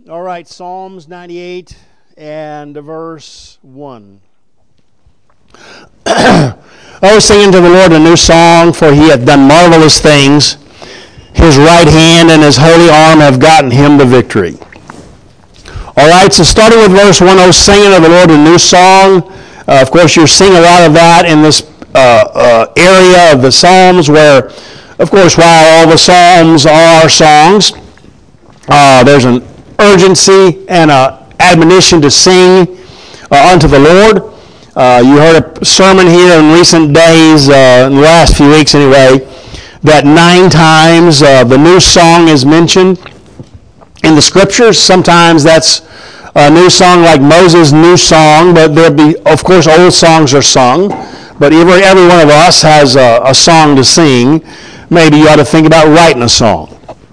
All right, Psalms 98 and verse 1. Oh, sing unto the Lord a new song, for he hath done marvelous things. His right hand and his holy arm have gotten him the victory. All right, so starting with verse 1, oh, sing unto the Lord a new song. Of course, you're seeing a lot of that in this area of the Psalms where, of course, while all the Psalms are songs, there's an urgency and an admonition to sing unto the Lord. You heard a sermon here in recent days, in the last few weeks anyway, that 9 times the new song is mentioned in the Scriptures. Sometimes that's a new song like Moses' new song, but there'll be, of course, old songs are sung. But every one of us has a song to sing. Maybe you ought to think about writing a song.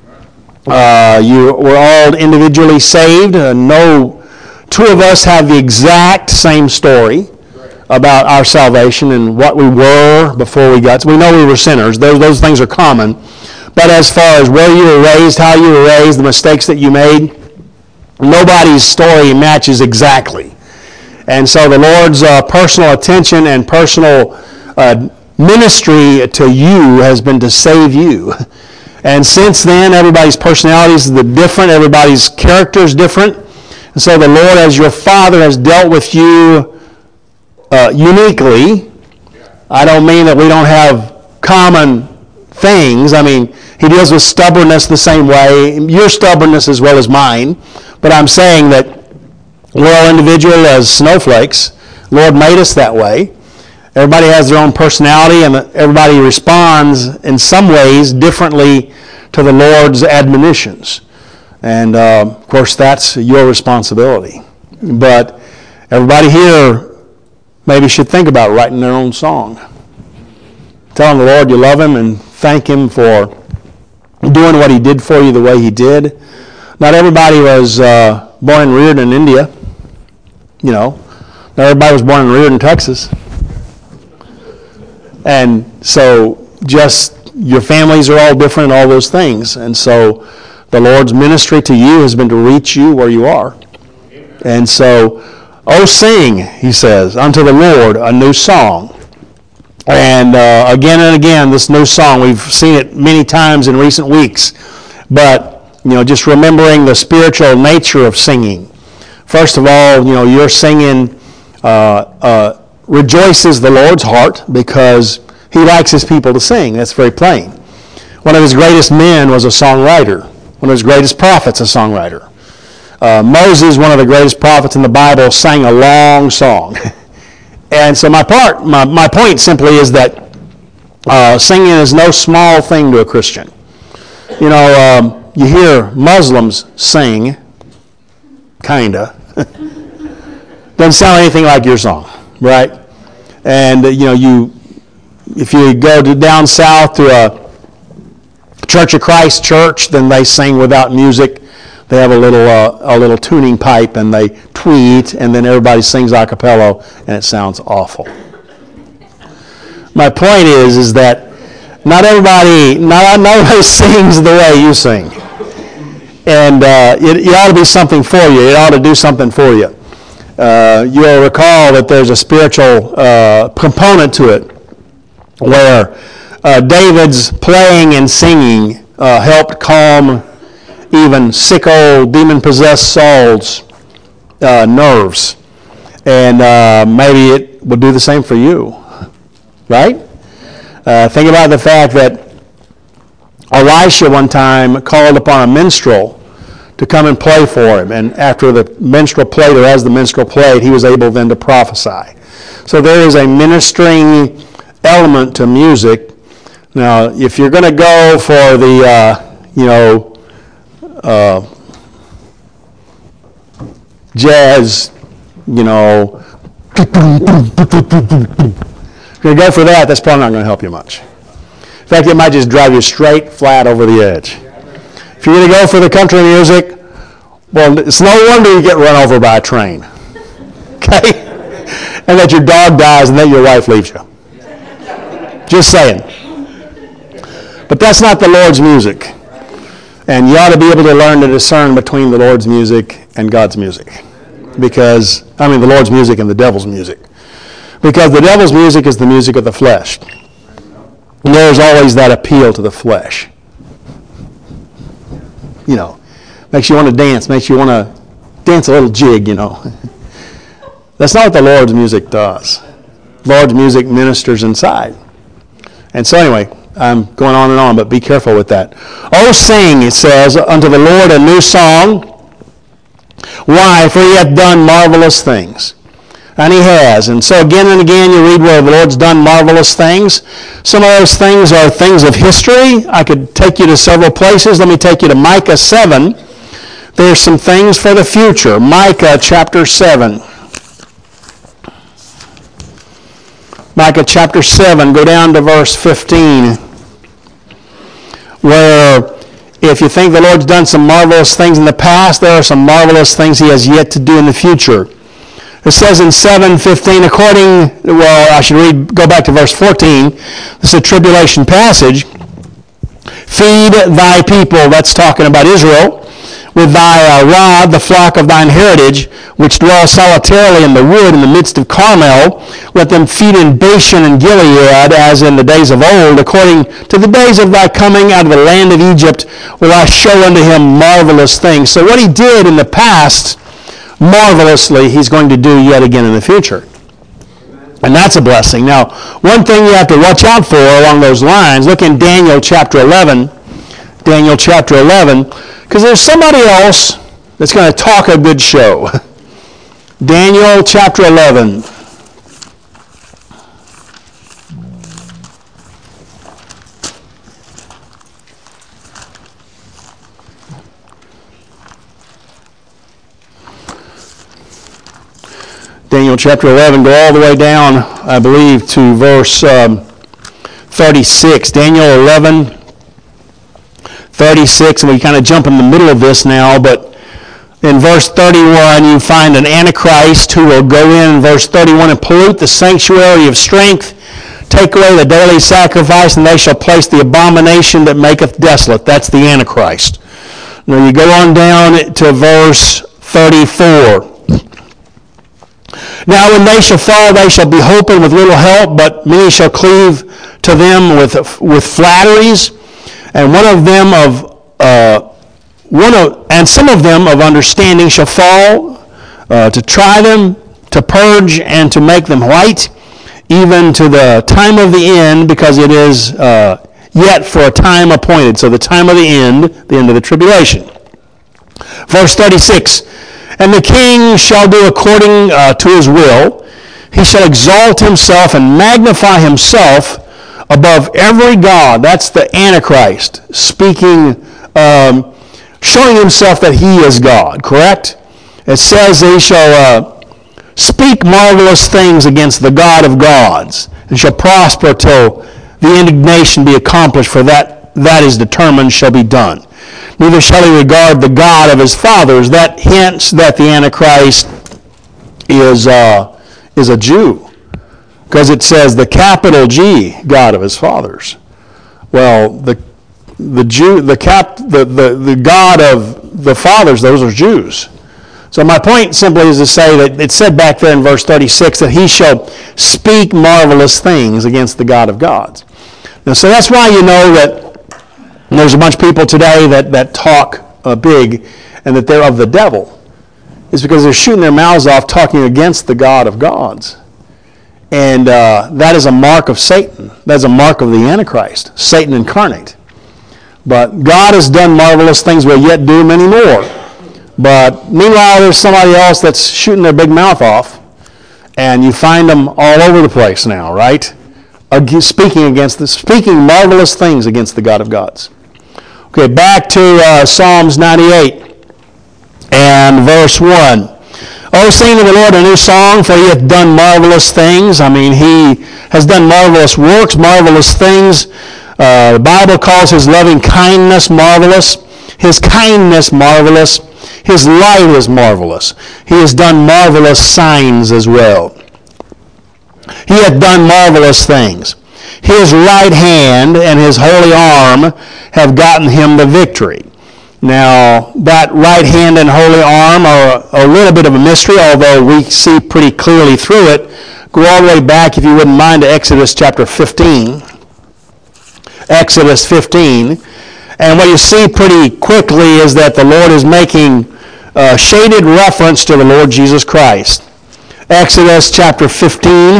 We're all individually saved. No two of us have the exact same story about our salvation and what we were before we got. So we know we were sinners. Those things are common. But as far as where you were raised, how you were raised, the mistakes that you made, nobody's story matches exactly. And so the Lord's personal attention and personal ministry to you has been to save you. And since then, everybody's personalities are different. Everybody's character is different. And so the Lord, as your Father, has dealt with you uniquely. I don't mean that we don't have common things. I mean, he deals with stubbornness the same way, your stubbornness as well as mine. But I'm saying that we're all individual as snowflakes. The Lord made us that way. Everybody has their own personality, and everybody responds in some ways differently to the Lord's admonitions. And, of course, that's your responsibility. But everybody here maybe should think about writing their own song. Telling the Lord you love him and thank him for doing what he did for you the way he did. Not everybody was born and reared in India. You know, not everybody was born and reared in Texas. And so just your families are all different and all those things. And so the Lord's ministry to you has been to reach you where you are. And so, oh, sing, he says, unto the Lord a new song. And again, this new song, we've seen it many times in recent weeks. But, just remembering the spiritual nature of singing. First of all, you're singing rejoices the Lord's heart because he likes his people to sing. That's very plain. One of his greatest men was a songwriter. One of his greatest prophets, a songwriter. Moses, one of the greatest prophets in the Bible, sang a long song. And so my point simply is that singing is no small thing to a Christian. You hear Muslims sing, kinda. Doesn't sound anything like your song, right? And if you go down south to a Church of Christ church, then they sing without music. They have a little tuning pipe, and they tweet, and then everybody sings a cappella, and it sounds awful. My point is that not everybody sings the way you sing, and it ought to be something for you. It ought to do something for you. You'll recall that there's a spiritual component to it, where David's playing and singing helped calm even sick old demon-possessed Saul's nerves. And maybe it will do the same for you. Right? Think about the fact that Elisha one time called upon a minstrel to come and play for him. And after the minstrel played, or as the minstrel played, he was able then to prophesy. So there is a ministering element to music. Now, if you're going to go for the, jazz, if you're going to go for that, that's probably not going to help you much. In fact, it might just drive you straight flat over the edge. If you're going to go for the country music, well, it's no wonder you get run over by a train. Okay? And that your dog dies and that your wife leaves you. Just saying. But that's not the Lord's music. And you ought to be able to learn to discern between the Lord's music and God's music. The Lord's music and the devil's music. Because the devil's music is the music of the flesh. And there's always that appeal to the flesh. Makes you want to dance, makes you want to dance a little jig, That's not what the Lord's music does. Lord's music ministers inside. And so anyway, I'm going on and on, but be careful with that. Oh, sing, it says, unto the Lord a new song. Why? For he hath done marvelous things. And he has. And so again and again you read where the Lord's done marvelous things. Some of those things are things of history. I could take you to several places. Let me take you to Micah 7. There's some things for the future. Micah chapter 7. Micah chapter 7, go down to verse 15, where if you think the Lord's done some marvelous things in the past, there are some marvelous things he has yet to do in the future. It says in 7:15, go back to verse 14. This is a tribulation passage. Feed thy people, that's talking about Israel, with thy rod, the flock of thine heritage, which dwell solitarily in the wood in the midst of Carmel. Let them feed in Bashan and Gilead, as in the days of old, according to the days of thy coming out of the land of Egypt, will I show unto him marvelous things. So what he did in the past, marvelously, he's going to do yet again in the future. And that's a blessing. Now, one thing you have to watch out for along those lines, look in Daniel chapter 11. Daniel chapter 11, because there's somebody else that's going to talk a good show. Daniel chapter 11. Daniel chapter 11, go all the way down, I believe, to verse 36. Daniel 11, 36, and we kind of jump in the middle of this now, but in verse 31, you find an Antichrist who will go in verse 31, and pollute the sanctuary of strength, take away the daily sacrifice, and they shall place the abomination that maketh desolate. That's the Antichrist. Now you go on down to verse 34. Now when they shall fall, they shall be holpen with little help, but many shall cleave to them with flatteries, and some of them of understanding shall fall, to try them, to purge, and to make them white, even to the time of the end, because it is yet for a time appointed. So the time of the end of the tribulation. Verse 36, and the king shall do according to his will. He shall exalt himself and magnify himself above every god. That's the Antichrist speaking, showing himself that he is God, correct? It says he shall speak marvelous things against the God of gods, and shall prosper till the indignation be accomplished, for that is determined shall be done. Neither shall he regard the God of his fathers. That hints that the Antichrist is a Jew, because it says the capital G, God of his fathers. Well, the God of the fathers, those are Jews. So my point simply is to say that it said back there in verse 36 that he shall speak marvelous things against the God of gods. Now, so that's why you know that there's a bunch of people today that talk big and that they're of the devil. It's because they're shooting their mouths off talking against the God of gods. And that is a mark of Satan. That's a mark of the Antichrist, Satan incarnate. But God has done marvelous things, will yet do many more. But meanwhile, there's somebody else that's shooting their big mouth off, and you find them all over the place now, right? Speaking marvelous things against the God of gods. Okay, back to Psalms 98 and verse 1. Oh, sing to the Lord a new song, for he hath done marvelous things. I mean, he has done marvelous works, marvelous things. The Bible calls his loving kindness marvelous, his kindness marvelous, his light is marvelous. He has done marvelous signs as well. He hath done marvelous things. His right hand and his holy arm have gotten him the victory. Now, that right hand and holy arm are a little bit of a mystery, although we see pretty clearly through it. Go all the way back, if you wouldn't mind, to Exodus chapter 15. Exodus 15. And what you see pretty quickly is that the Lord is making shaded reference to the Lord Jesus Christ. Exodus chapter 15,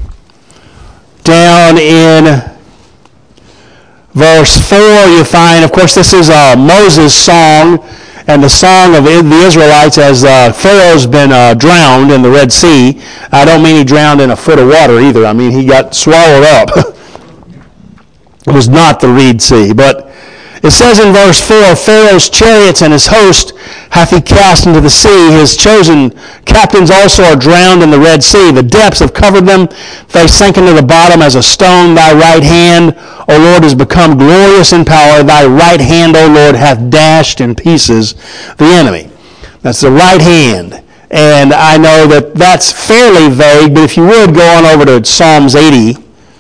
down in verse 4, you find, of course, this is Moses' song and the song of the Israelites as Pharaoh's been drowned in the Red Sea. I don't mean he drowned in a foot of water either. I mean he got swallowed up. It was not the Red Sea. But it says in verse 4, Pharaoh's chariots and his host hath he cast into the sea. His chosen captains also are drowned in the Red Sea. The depths have covered them. They sank into the bottom as a stone. Thy right hand, O Lord, is become glorious in power. Thy right hand, O Lord, hath dashed in pieces the enemy. That's the right hand. And I know that that's fairly vague, but if you would go on over to Psalms 80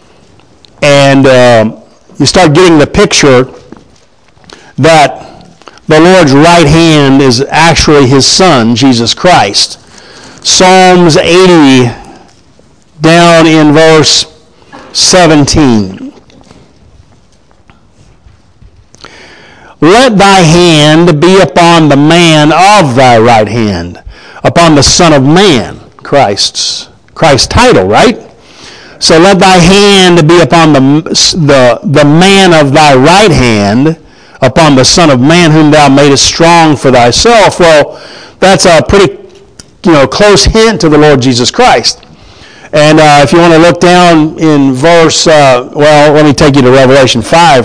and you start getting the picture that the Lord's right hand is actually his Son, Jesus Christ. Psalms 80, down in verse 17. Let thy hand be upon the man of thy right hand, upon the Son of Man, Christ's title, right? So let thy hand be upon the man of thy right hand, upon the Son of Man, whom thou madest strong for thyself. Well, that's a pretty close hint to the Lord Jesus Christ. And if you want to look down in verse, let me take you to Revelation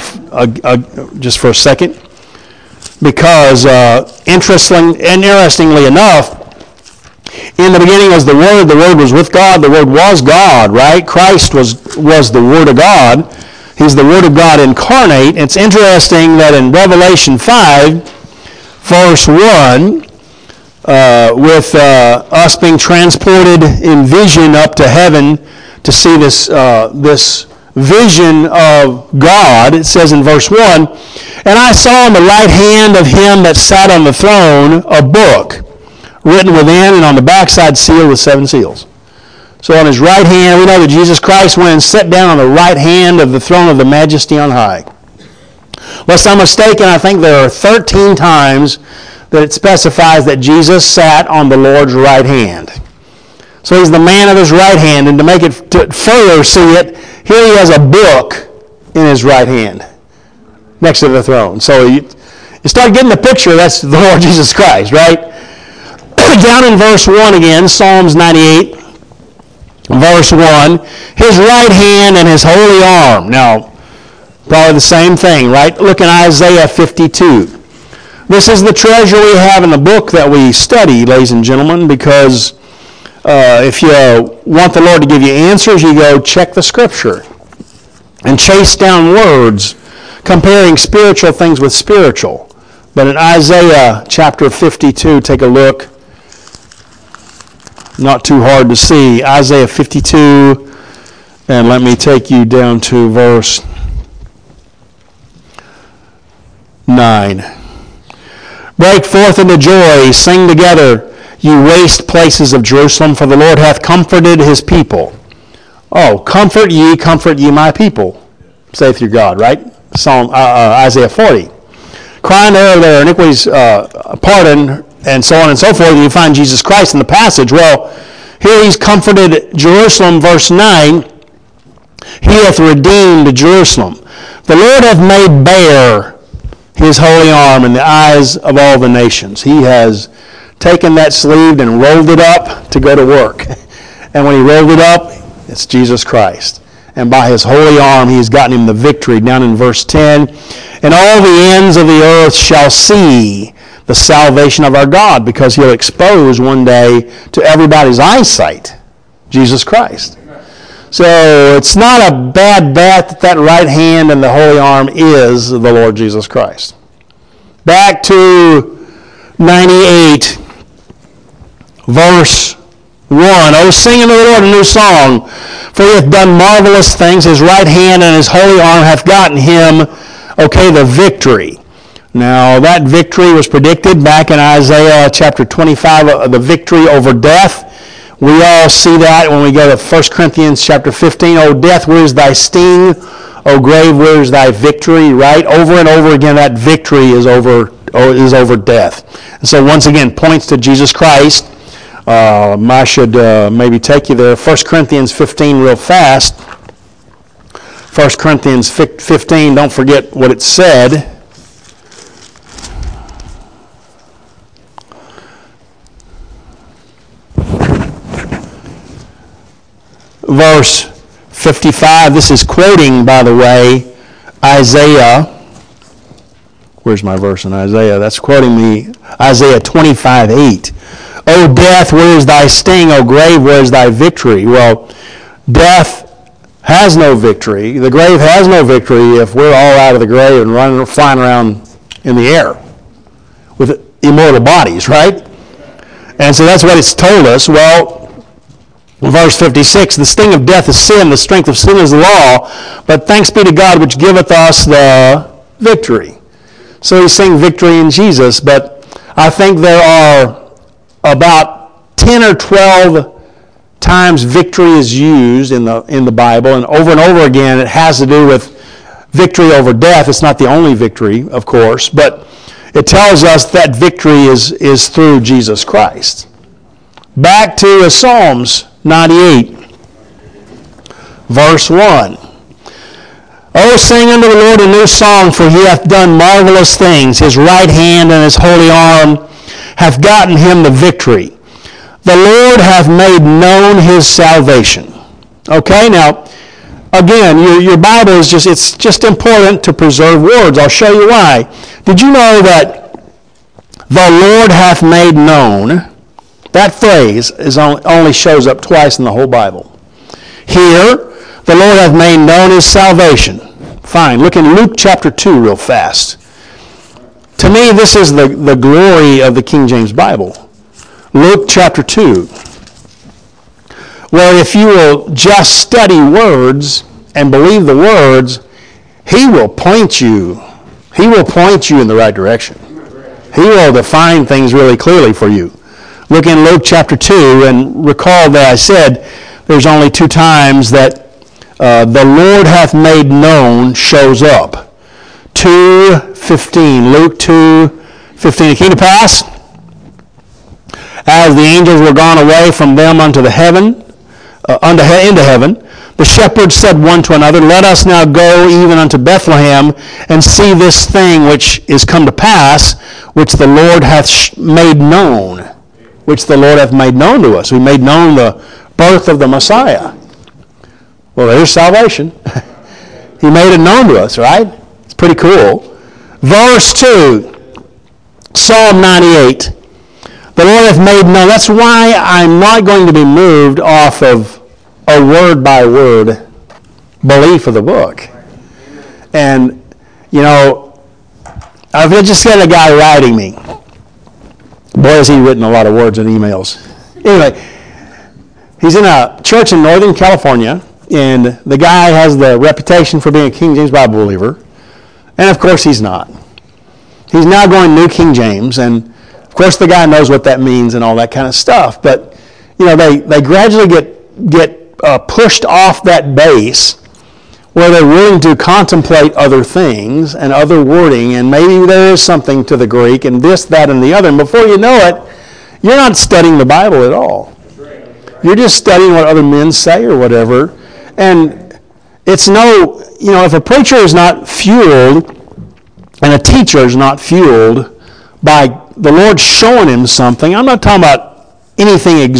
5 just for a second. Because interestingly enough, in the beginning was the Word was with God, the Word was God, right? Christ was the Word of God. He's the Word of God incarnate. It's interesting that in Revelation 5, verse 1, with us being transported in vision up to heaven to see this vision of God, it says in verse 1, and I saw on the right hand of him that sat on the throne a book, written within and on the backside sealed with 7 seals. So on his right hand, we know that Jesus Christ went and sat down on the right hand of the throne of the Majesty on high. Lest I'm mistaken, I think there are 13 times that it specifies that Jesus sat on the Lord's right hand. So he's the man of his right hand, and to make it further see it, here he has a book in his right hand next to the throne. So you start getting the picture, that's the Lord Jesus Christ, right? Down in verse 1 again, Psalms 98, verse 1, his right hand and his holy arm. Now, probably the same thing, right? Look in Isaiah 52. This is the treasure we have in the book that we study, ladies and gentlemen, because if you want the Lord to give you answers, you go check the Scripture and chase down words comparing spiritual things with spiritual. But in Isaiah chapter 52, take a look. Not too hard to see. Isaiah 52, and let me take you down to verse 9. Break forth into joy, sing together, you waste places of Jerusalem, for the Lord hath comforted his people. Oh, comfort ye my people, saith your God, right? Isaiah 40. Crying over their iniquities, pardon, and so on and so forth. You find Jesus Christ in the passage. Well, here he's comforted Jerusalem, verse 9. He hath redeemed Jerusalem. The Lord hath made bare his holy arm in the eyes of all the nations. He has taken that sleeve and rolled it up to go to work. And when he rolled it up, it's Jesus Christ. And by his holy arm, he has gotten him the victory. Down in verse 10, and all the ends of the earth shall see the salvation of our God, because he'll expose one day to everybody's eyesight Jesus Christ. So it's not a bad bet that right hand and the holy arm is the Lord Jesus Christ. Back to 98, verse 1. Oh, sing unto the Lord a new song, for he hath done marvelous things. His right hand and his holy arm hath gotten him, the victory. Now, that victory was predicted back in Isaiah chapter 25, the victory over death. We all see that when we go to 1 Corinthians chapter 15. O death, where is thy sting? O grave, where is thy victory? Right? Over and over again, that victory is over death. And so once again, points to Jesus Christ. I should maybe take you there. 1 Corinthians 15 real fast. 1 Corinthians 15, don't forget what it said. Verse 55, this is quoting, by the way, Isaiah. Where's my verse in Isaiah? That's quoting me Isaiah 25:8. O death, where is thy sting? O grave, where is thy victory? Well, death has no victory. The grave has no victory if we're all out of the grave and flying around in the air with immortal bodies, right? And so that's what it's told us. Well, verse 56, the sting of death is sin, the strength of sin is the law, but thanks be to God which giveth us the victory. So he's saying victory in Jesus, but I think there are about 10 or 12 times victory is used in the Bible, and over again it has to do with victory over death. It's not the only victory, of course, but it tells us that victory is through Jesus Christ. Back to Psalms 98, verse 1. O sing unto the Lord a new song, for he hath done marvelous things. His right hand and his holy arm hath gotten him the victory. The Lord hath made known his salvation. Okay, now, again, your Bible is it's just important to preserve words. I'll show you why. Did you know that the Lord hath made known, that phrase only shows up twice in the whole Bible. Here, the Lord hath made known his salvation. Fine. Look in Luke chapter 2 real fast. To me, this is the glory of the King James Bible. Luke chapter 2. Where if you will just study words and believe the words, he will point you. He will point you in the right direction. He will define things really clearly for you. Look in Luke chapter 2 and recall that I said there's only 2 times that the Lord hath made known shows up. 2:15. Luke 2:15. It came to pass, as the angels were gone away from them into heaven, the shepherds said one to another, Let us now go even unto Bethlehem, and see this thing which is come to pass, which the Lord hath made known. Which the Lord hath made known to us. We made known the birth of the Messiah. Well, there's salvation. He made it known to us, right? It's pretty cool. Verse 2, Psalm 98. The Lord hath made known. That's why I'm not going to be moved off of a word-by-word belief of the book. And, you know, I've just got a guy writing me. Boy, has he written a lot of words and emails. Anyway, he's in a church in Northern California, and the guy has the reputation for being a King James Bible believer. And, of course, he's not. He's now going New King James, and, of course, the guy knows what that means and all that kind of stuff. But, you know, they gradually get pushed off that base where they're willing to contemplate other things and other wording, and maybe there is something to the Greek and this, that, and the other. And before you know it, you're not studying the Bible at all. You're just studying what other men say or whatever. And it's if a preacher is not fueled and a teacher is not fueled by the Lord showing him something, I'm not talking about any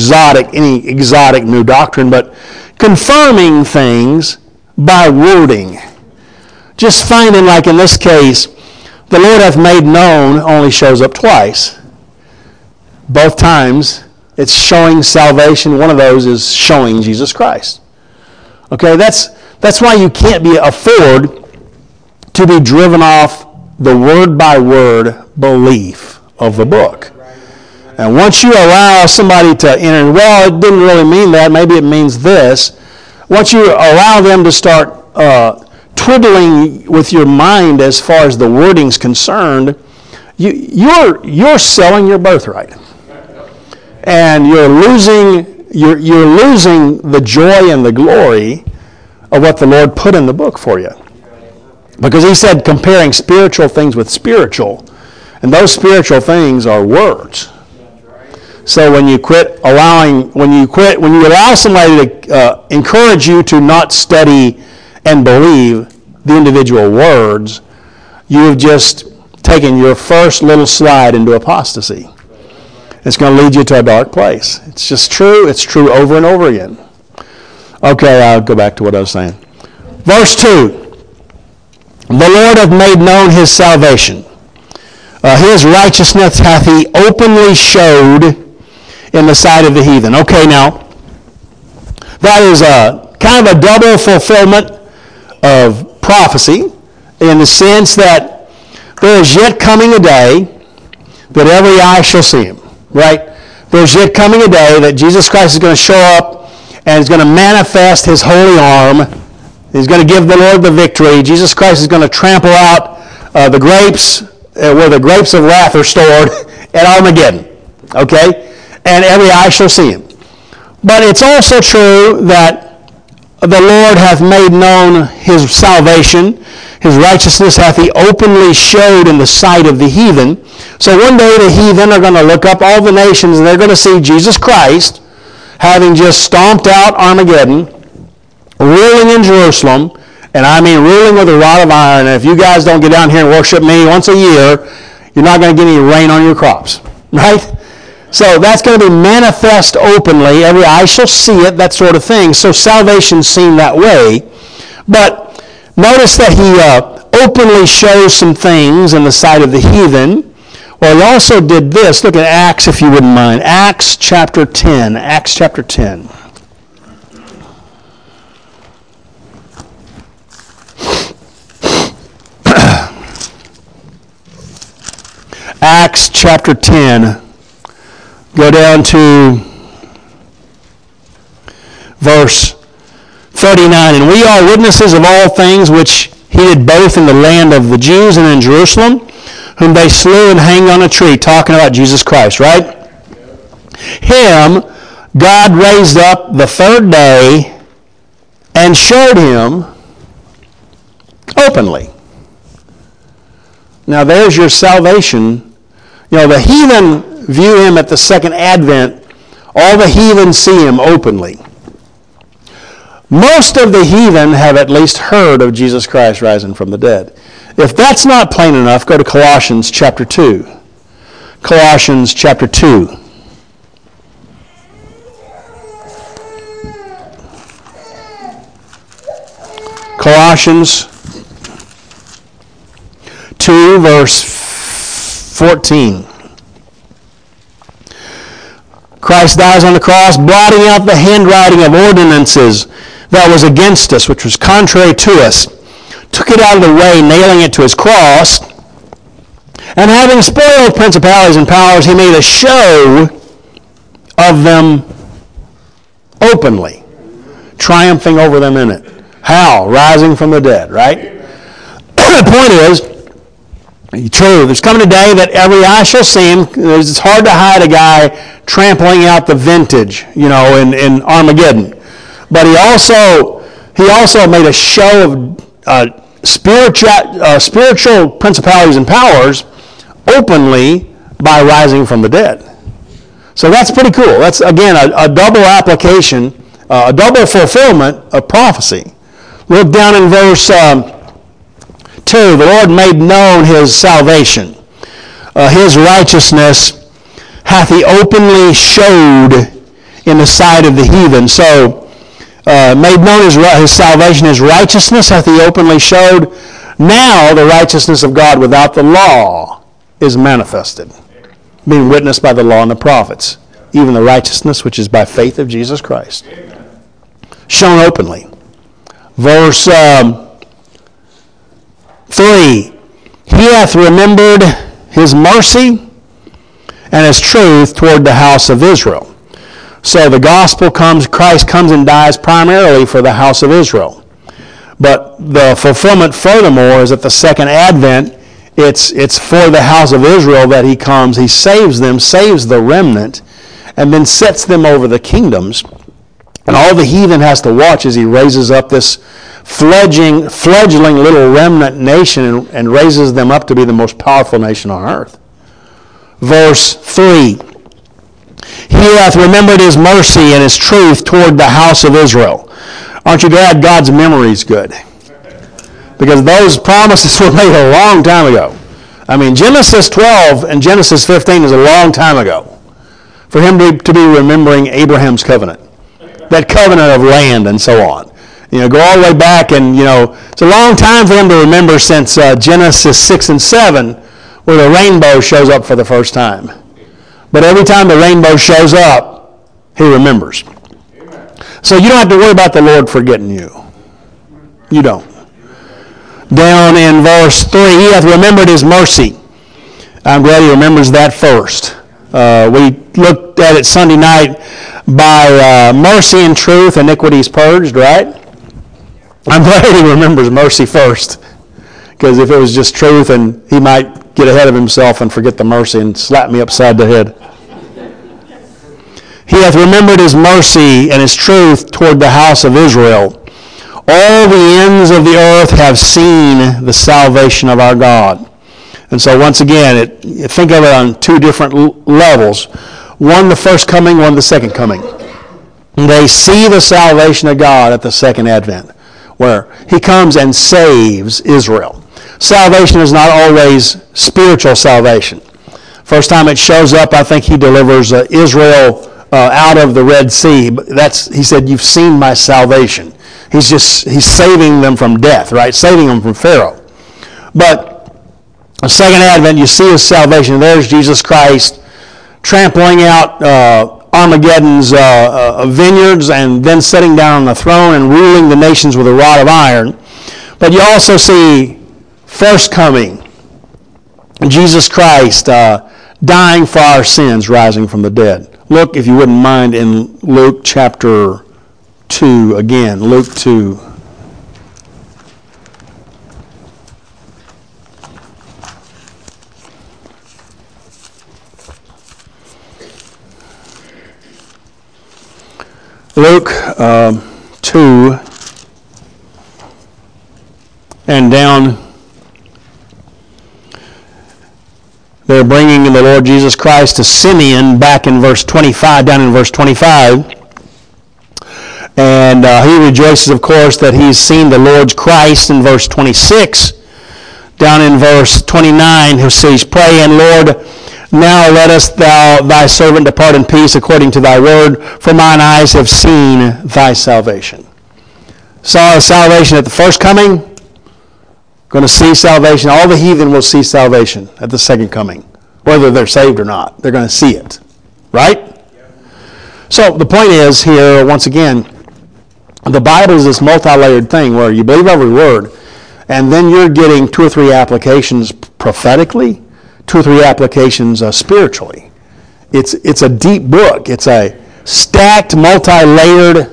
exotic new doctrine, but confirming things by wording. Just finding, like in this case, the Lord hath made known only shows up twice. Both times it's showing salvation. One of those is showing Jesus Christ. Okay, that's why you can't afford to be driven off the word-by-word belief of the book. And once you allow somebody to enter, well, it didn't really mean that, maybe it means this. Once you allow them to start twiddling with your mind as far as the wording's concerned, you're selling your birthright. And you're losing the joy and the glory of what the Lord put in the book for you. Because he said comparing spiritual things with spiritual, and those spiritual things are words. So when you allow somebody to encourage you to not study and believe the individual words, you've just taken your first little slide into apostasy. It's going to lead you to a dark place. It's just true. It's true over and over again. Okay, I'll go back to what I was saying. Verse 2. The Lord hath made known his salvation. His righteousness hath he openly showed in the sight of the heathen. Okay, now, that is a kind of a double fulfillment of prophecy in the sense that there is yet coming a day that every eye shall see him, right? There's yet coming a day that Jesus Christ is going to show up and is going to manifest his holy arm. He's going to give the Lord the victory. Jesus Christ is going to trample out the grapes where the grapes of wrath are stored at Armageddon, okay? And every eye shall see him. But it's also true that the Lord hath made known his salvation. His righteousness hath he openly showed in the sight of the heathen. So one day the heathen are going to look up all the nations and they're going to see Jesus Christ having just stomped out Armageddon, ruling in Jerusalem, and I mean ruling with a rod of iron. And if you guys don't get down here and worship me once a year, you're not going to get any rain on your crops, right? So that's going to be manifest openly. Every eye shall see it, that sort of thing. So salvation's seen that way. But notice that he openly shows some things in the sight of the heathen. Well, he also did this. Look at Acts, if you wouldn't mind. Acts chapter 10. Acts chapter 10. Acts chapter 10. Go down to verse 39. And we are witnesses of all things which he did both in the land of the Jews and in Jerusalem, whom they slew and hanged on a tree, talking about Jesus Christ, right? Him God raised up the third day and showed him openly. Now there's your salvation. You know, the heathen view him at the second advent. All the heathen see him openly. Most of the heathen have at least heard of Jesus Christ rising from the dead. If that's not plain enough, go to Colossians chapter 2. Colossians chapter 2. Colossians 2, verse 14. Christ dies on the cross, blotting out the handwriting of ordinances that was against us, which was contrary to us, took it out of the way, nailing it to his cross, and having spoiled principalities and powers, he made a show of them openly, triumphing over them in it. How? Rising from the dead, right? The point is, true, there's coming a day that every eye shall see him. It's hard to hide a guy trampling out the vintage, in Armageddon. But he also made a show of spiritual principalities and powers openly by rising from the dead. So that's pretty cool. That's, again, a double application, a double fulfillment of prophecy. Look down in verse 2. The Lord made known his salvation. His righteousness hath he openly showed in the sight of the heathen. So, made known his salvation, his righteousness hath he openly showed. Now the righteousness of God without the law is manifested, being witnessed by the law and the prophets, even the righteousness which is by faith of Jesus Christ, shown openly. Verse 3, he hath remembered his mercy and his truth toward the house of Israel. So the gospel comes, Christ comes and dies primarily for the house of Israel. But the fulfillment furthermore is at the second advent, it's for the house of Israel that he comes. He saves them, saves the remnant, and then sets them over the kingdoms. And all the heathen has to watch as he raises up this fledgling little remnant nation and raises them up to be the most powerful nation on earth. Verse 3, He hath remembered his mercy and his truth toward the house of Israel. Aren't you glad God's memory is good? Because those promises were made a long time ago. I mean, Genesis 12 and Genesis 15 is a long time ago for him to be remembering Abraham's covenant, that covenant of land and so on. Go all the way back, and, it's a long time for him to remember since Genesis 6 and 7, where the rainbow shows up for the first time. But every time the rainbow shows up, he remembers. So you don't have to worry about the Lord forgetting you. You don't. Down in verse 3, He hath remembered his mercy. I'm glad he remembers that first. We looked at it Sunday night. By mercy and truth, iniquity is purged, right? I'm glad he remembers mercy first. Because if it was just truth, and he might get ahead of himself and forget the mercy and slap me upside the head. He hath remembered his mercy and his truth toward the house of Israel. All the ends of the earth have seen the salvation of our God. And so once again, think of it on two different levels. One, the first coming, one, the second coming. They see the salvation of God at the second advent, where he comes and saves Israel. Salvation is not always spiritual salvation. First time it shows up, I think he delivers Israel out of the Red Sea. He said, you've seen my salvation. He's saving them from death, right? Saving them from Pharaoh. But the second advent, you see his salvation. There's Jesus Christ trampling out Armageddon's vineyards and then sitting down on the throne and ruling the nations with a rod of iron. But you also see first coming, Jesus Christ dying for our sins, rising from the dead. Look, if you wouldn't mind, in Luke chapter 2 again. Luke 2. Luke 2 and down. They're bringing the Lord Jesus Christ to Simeon back in verse 25, down in verse 25. And he rejoices, of course, that he's seen the Lord's Christ in verse 26. Down in verse 29, he says, praying, Lord, now lettest thou thy servant depart in peace according to thy word, for mine eyes have seen thy salvation. Saw salvation at the first coming. Going to see salvation. All the heathen will see salvation at the second coming, whether they're saved or not. They're going to see it. Right? So the point is here, once again, the Bible is this multi-layered thing where you believe every word, and then you're getting two or three applications prophetically, two or three applications spiritually. It's a deep book. It's a stacked, multi-layered,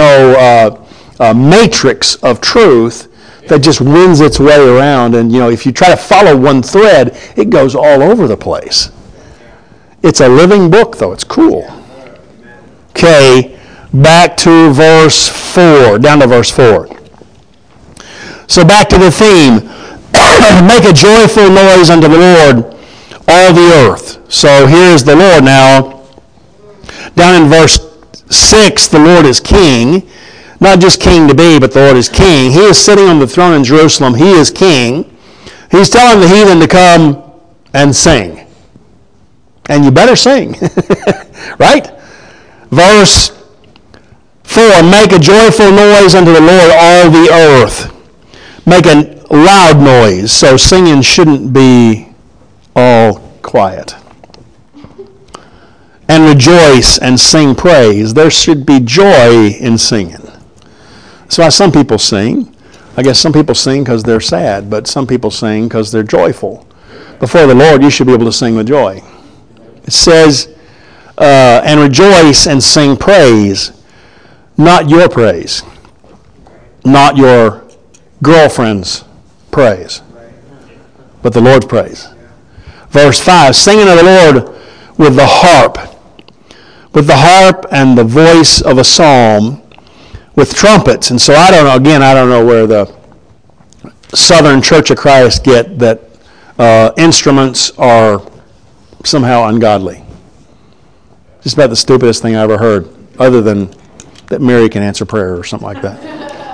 matrix of truth that just winds its way around. And, if you try to follow one thread, it goes all over the place. It's a living book, though. It's cool. Okay, back to verse 4, down to verse 4. So back to the theme. Make a joyful noise unto the Lord, all the earth. So here's the Lord now. Down in verse 6, the Lord is king. Not just king to be, but the Lord is king. He is sitting on the throne in Jerusalem. He is king. He's telling the heathen to come and sing. And you better sing. Right? Verse 4, make a joyful noise unto the Lord, all the earth. Make a loud noise. So singing shouldn't be all quiet. And rejoice and sing praise. There should be joy in singing. That's why some people sing. I guess some people sing because they're sad, but some people sing because they're joyful. Before the Lord, you should be able to sing with joy. It says, and rejoice and sing praise, not your praise, not your girlfriend's praise, but the Lord's praise. Verse 5, singing to the Lord with the harp and the voice of a psalm, with trumpets. And so I don't know where the Southern Church of Christ get that instruments are somehow ungodly. Just about the stupidest thing I ever heard, other than that Mary can answer prayer or something like that.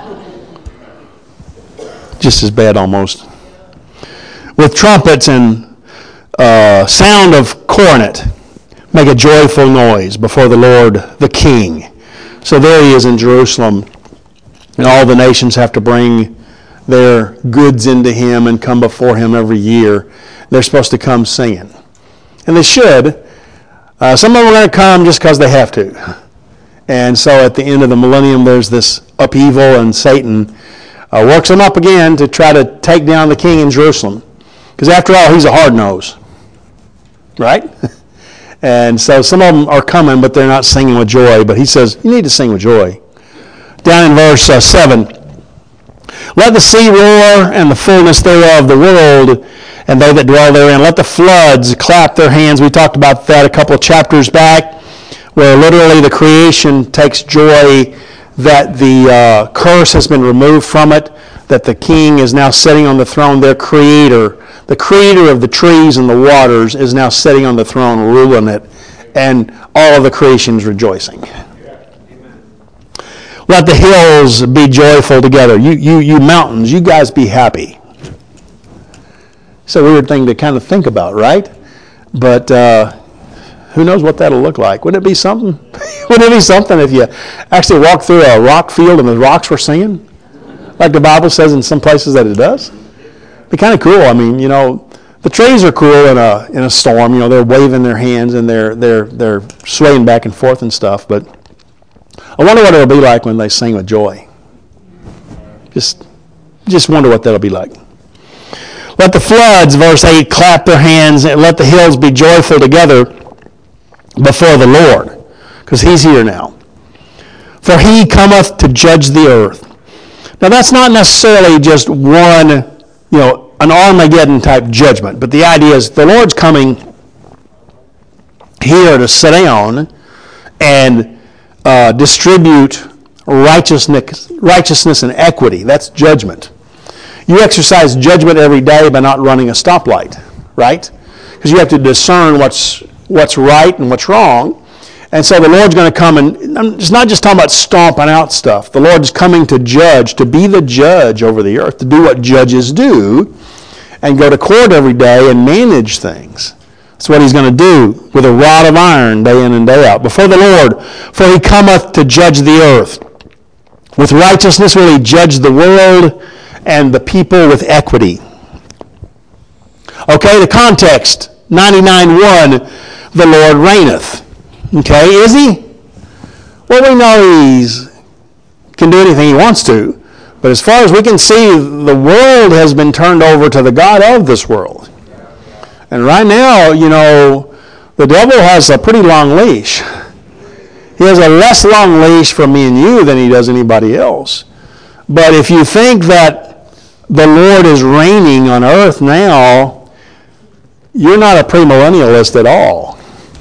Just as bad almost. With trumpets and sound of cornet, make a joyful noise before the Lord, the King. So there he is in Jerusalem, and all the nations have to bring their goods into him and come before him every year. They're supposed to come singing. And they should. Some of them are going to come just because they have to. And so at the end of the millennium, there's this upheaval, and Satan works them up again to try to take down the king in Jerusalem. Because after all, he's a hard nose. Right? And so some of them are coming, but they're not singing with joy. But he says, you need to sing with joy. Down in verse 7. Let the sea roar and the fullness thereof, the world and they that dwell therein. Let the floods clap their hands. We talked about that a couple of chapters back, where literally the creation takes joy that the curse has been removed from it, that the king is now sitting on the throne, their creator. The creator of the trees and the waters is now sitting on the throne, ruling it, and all of the creation is rejoicing. Let the hills be joyful together. You mountains, you guys be happy. It's a weird thing to kind of think about, right? But who knows what that'll look like? Wouldn't it be something? Wouldn't it be something if you actually walked through a rock field and the rocks were singing? Like the Bible says in some places that it does? It'd be kind of cool. I mean, the trees are cool in a storm. They're waving their hands and they're swaying back and forth and stuff, but I wonder what it'll be like when they sing with joy. Just wonder what that'll be like. Let the floods, verse 8, clap their hands, and let the hills be joyful together before the Lord, because he's here now. For he cometh to judge the earth. Now that's not necessarily just one, an Armageddon type judgment, but the idea is the Lord's coming here to sit down and distribute righteousness and equity. That's judgment. You exercise judgment every day by not running a stoplight, right? Because you have to discern what's right and what's wrong. And so the Lord's going to come, and it's not just talking about stomping out stuff. The Lord's coming to judge, to be the judge over the earth, to do what judges do, and go to court every day and manage things. That's what he's going to do with a rod of iron day in and day out. Before the Lord, for he cometh to judge the earth. With righteousness will he judge the world and the people with equity. Okay, the context, 99:1, the Lord reigneth. Okay, is he? Well, we know he can do anything he wants to. But as far as we can see, the world has been turned over to the God of this world. And right now, the devil has a pretty long leash. He has a less long leash for me and you than he does anybody else. But if you think that the Lord is reigning on earth now, you're not a premillennialist at all.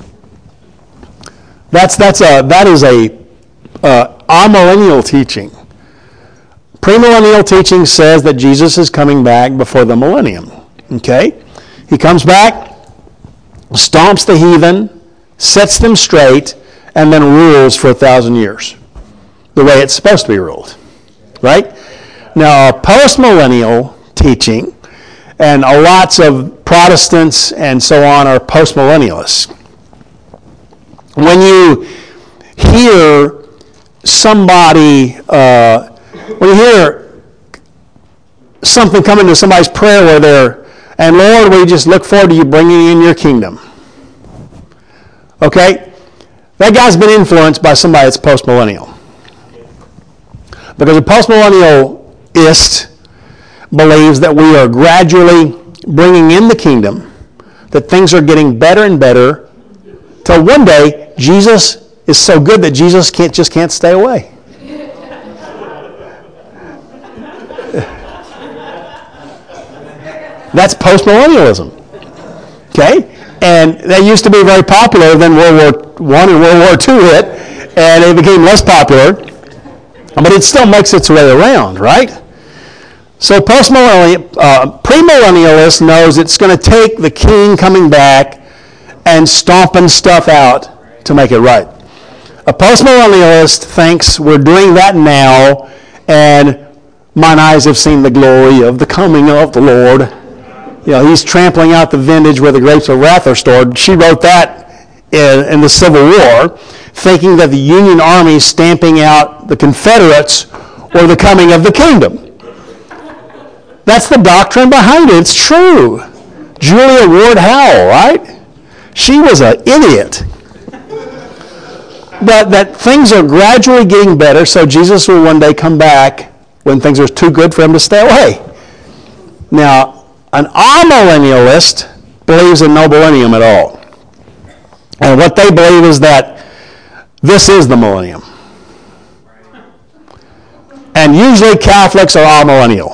That is a amillennial teaching. Premillennial teaching says that Jesus is coming back before the millennium. Okay? He comes back, stomps the heathen, sets them straight, and then rules for 1,000 years. The way it's supposed to be ruled. Right? Now, postmillennial teaching, and lots of Protestants and so on are postmillennialists. When you hear somebody, when you hear something come into somebody's prayer where they're, and Lord, we just look forward to you bringing in your kingdom. Okay? That guy's been influenced by somebody that's postmillennial. Because a postmillennialist believes that we are gradually bringing in the kingdom, that things are getting better and better, till one day Jesus is so good that Jesus can't stay away. That's postmillennialism. Okay? And that used to be very popular. Then World War I and World War II hit, and it became less popular. But it still makes its way around, right? So premillennialist knows it's going to take the king coming back and stomping stuff out to make it right. A postmillennialist thinks we're doing that now, and mine eyes have seen the glory of the coming of the Lord. You know, he's trampling out the vintage where the grapes of wrath are stored. She wrote that in the Civil War, thinking that the Union Army stamping out the Confederates or the coming of the kingdom. That's the doctrine behind it. It's true. Julia Ward Howe, right? She was an idiot. But that things are gradually getting better, so Jesus will one day come back when things are too good for him to stay away. Now, an amillennialist believes in no millennium at all. And what they believe is that this is the millennium. And usually Catholics are amillennial,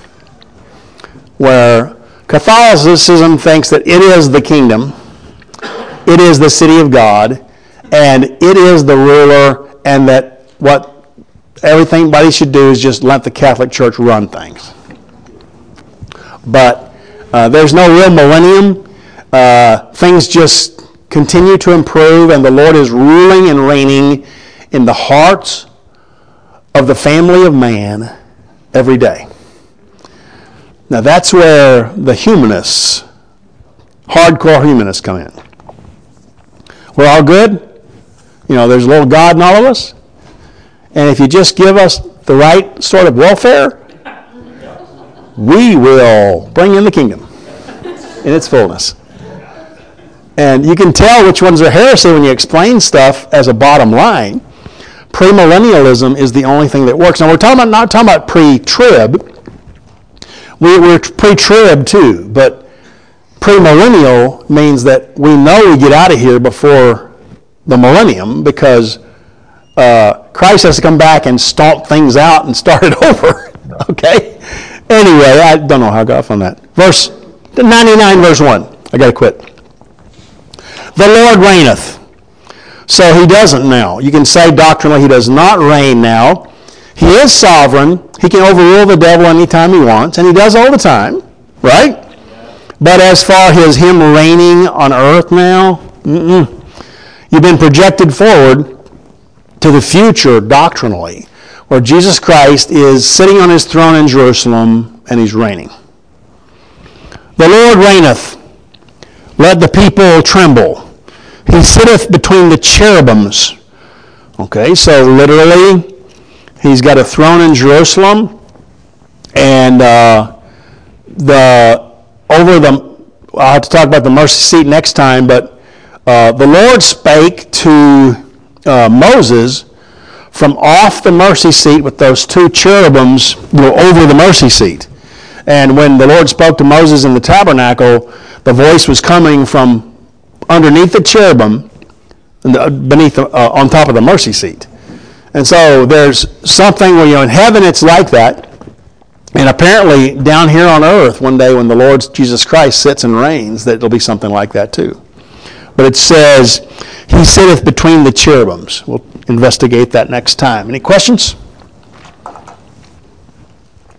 where Catholicism thinks that it is the kingdom, it is the city of God, and it is the ruler, and that what everybody should do is just let the Catholic Church run things. But there's no real millennium. Things just continue to improve, and the Lord is ruling and reigning in the hearts of the family of man every day. Now that's where the humanists, hardcore humanists, come in. We're all good. You know, there's a little God in all of us. And if you just give us the right sort of welfare, we will bring in the kingdom in its fullness. And you can tell which ones are heresy when you explain stuff as a bottom line. Premillennialism is the only thing that works. Now we're not talking about pre-trib. We're pre-trib too, but premillennial means that we know we get out of here before the millennium, because Christ has to come back and stomp things out and start it over. Okay? Anyway, I don't know how I got off on that. Verse 99, verse 1. I got to quit. The Lord reigneth. So he doesn't now. You can say doctrinally he does not reign now. He is sovereign. He can overrule the devil anytime he wants, and he does all the time, right? But as far as him reigning on earth now, you've been projected forward to the future doctrinally, where Jesus Christ is sitting on his throne in Jerusalem and he's reigning. The Lord reigneth. Let the people tremble. He sitteth between the cherubims. Okay, so literally, he's got a throne in Jerusalem, and I'll have to talk about the mercy seat next time, but the Lord spake to Moses from off the mercy seat with those two cherubims over the mercy seat. And when the Lord spoke to Moses in the tabernacle, the voice was coming from underneath the cherubim, on top of the mercy seat. And so there's something where, in heaven it's like that. And apparently down here on earth, one day when the Lord Jesus Christ sits and reigns, that it'll be something like that too. But it says, he sitteth between the cherubims. We'll investigate that next time. Any questions?